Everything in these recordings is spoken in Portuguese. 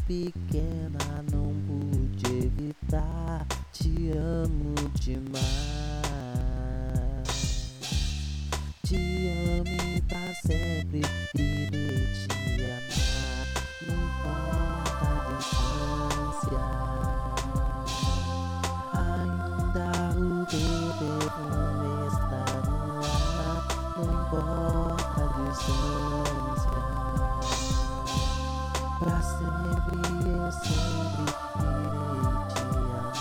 pequena, não pude evitar. Te amo demais. Te amo e pra sempre irei te amar. Não importa a distância, ainda o teu perfume está no ar. Não importa a distância, pra sempre eu sempre irei te amar.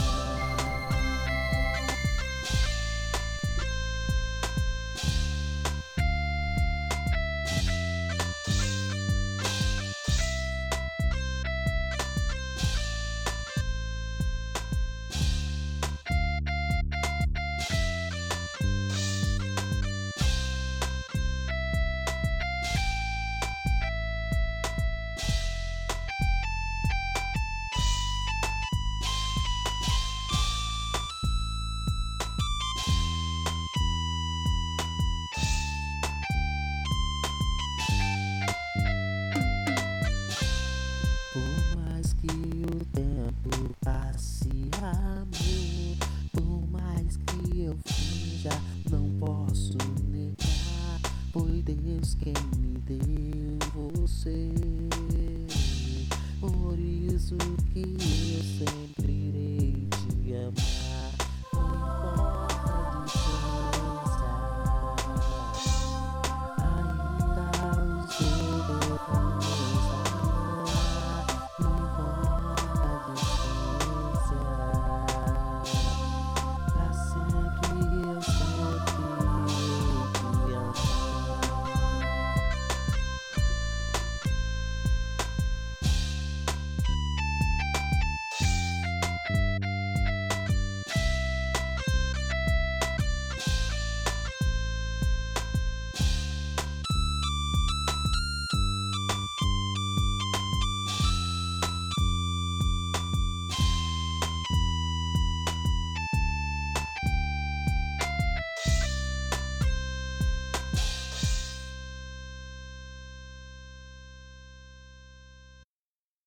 Por mais que o tempo passe, amor, por mais que eu finja, não posso negar. Foi Deus quem me deu você, por isso que eu sei